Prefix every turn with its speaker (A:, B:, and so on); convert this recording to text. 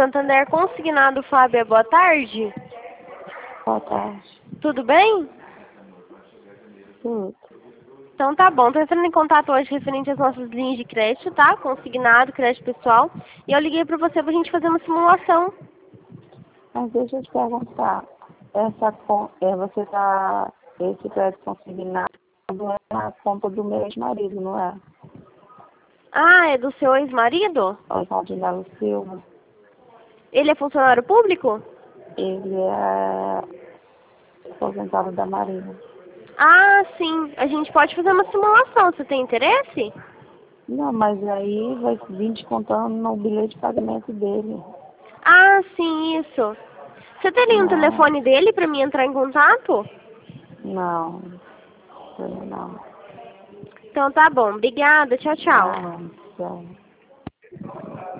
A: Santander Consignado, Fábia, boa tarde.
B: Boa tarde.
A: Tudo bem?
B: Tudo.
A: Então tá bom, tô entrando em contato hoje referente às nossas linhas de crédito, tá? Consignado, crédito pessoal. E eu liguei pra você pra gente fazer uma simulação.
B: Mas deixa eu te perguntar, você tá, esse crédito consignado é na conta do meu ex-marido, não é?
A: Ah, é do seu ex-marido?
B: Oswaldo Melo Silva.
A: Ele é funcionário público?
B: Ele é aposentado da Marinha.
A: Ah, sim. A gente pode fazer uma simulação. Você tem interesse?
B: Não, mas aí vai vir descontando no bilhete de pagamento dele.
A: Ah, sim, isso. Você teria um
B: Não,
A: telefone dele pra mim entrar em contato?
B: não, não.
A: Então tá bom. Obrigada. Tchau, tchau.
B: Não.